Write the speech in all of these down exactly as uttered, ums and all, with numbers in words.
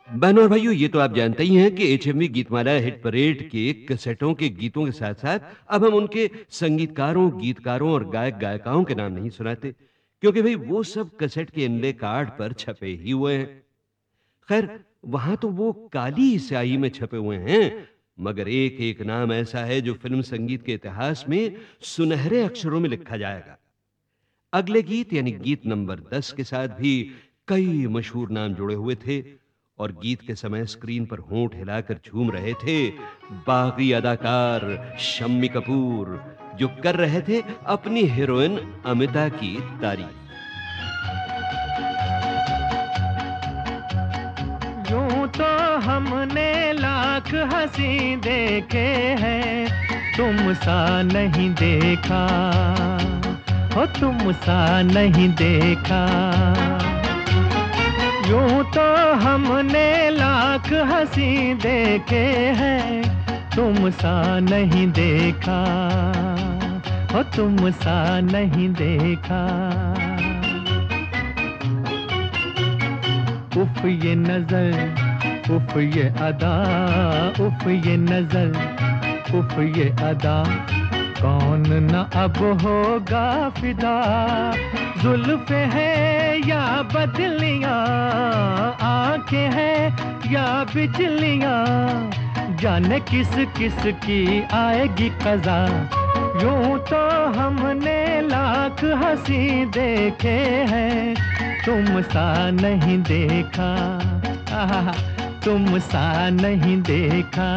बहनों और भाइयों, ये तो आप जानते ही हैं कि एचएमवी गीतमाला हिट परेड के कैसेटों के गीतों के साथ-साथ अब हम उनके संगीतकारों, गीतकारों और गायक-गायिकाओं के नाम नहीं सुनाते, क्योंकि भई वो सब कैसेट के इनले कार्ड पर छपे ही हुए हैं। खैर, वहाँ तो वो काली स्याही में छपे हुए हैं, मगर एक-एक नाम ऐसा है जो फ़िल्म संगीत के इतिहास में सुनहरे अक्षरों में लिखा जाएगा। अगले गीत यानी गीत नंबर दस के साथ भी कई मशहूर नाम जुड़े हुए थे और गीत के समय स्क्रीन पर होंठ हिलाकर झूम रहे थे बागी अदाकार शम्मी कपूर, जो कर रहे थे अपनी हीरोइन अमिता की तारीफ। यूं तो हमने लाख हंसी देखे हैं, तुम सा नहीं देखा, हो तुम सा नहीं देखा। यूं तो हमने लाख हंसी देखे हैं, तुम सा नहीं देखा, हो तुम सा नहीं देखा। उफ ये नजर, उफ ये अदा, उफ ये नजर, उफ ये अदा, कौन न अब होगा फिदा। जुल्फ़े है या बदलियां, आंखें हैं या बिजलियां, जाने किस किस की आएगी क़ज़ा। यूं तो हमने लाख हंसी देखे हैं, तुम सा नहीं देखा, आहा, तुम सा नहीं देखा।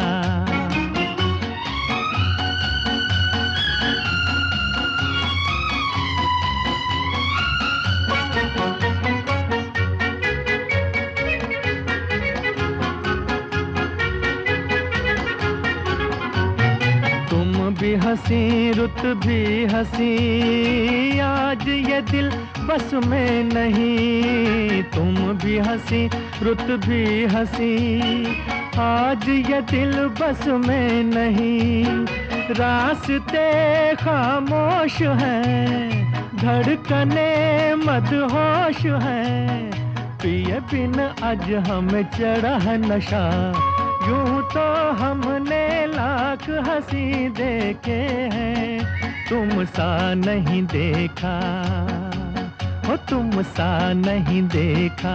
भी हंसी रुत भी हंसी, आज ये दिल बस में नहीं। तुम भी हंसी रुत भी हंसी, आज ये दिल बस में नहीं। रास्ते खामोश हैं, धड़कने मदहोश हैं, पिए बिन आज हमें चढ़ा है नशा। यूं तो हमने लाख हंसी देखे हैं, तुम सा नहीं देखा, हो तुम सा नहीं देखा।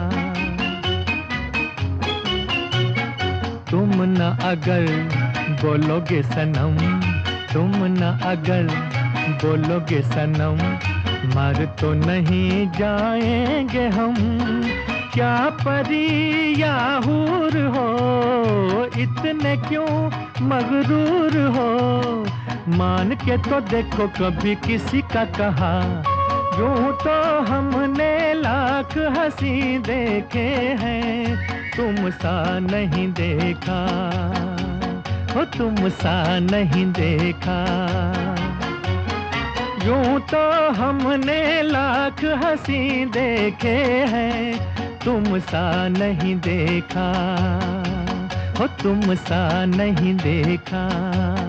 तुम न अगर बोलोगे सनम, तुम न अगर बोलोगे सनम, मर तो नहीं जाएंगे हम। क्या परी या हूर हो, इतने क्यों मगरूर हो, मान के तो देखो कभी किसी का कहा। यूं तो हमने लाख हंसी देखे हैं, तुम सा नहीं देखा, हो तुम सा नहीं देखा। यूं तो हमने लाख हंसी देखे हैं, तुम सा नहीं देखा, हो तुम सा नहीं देखा।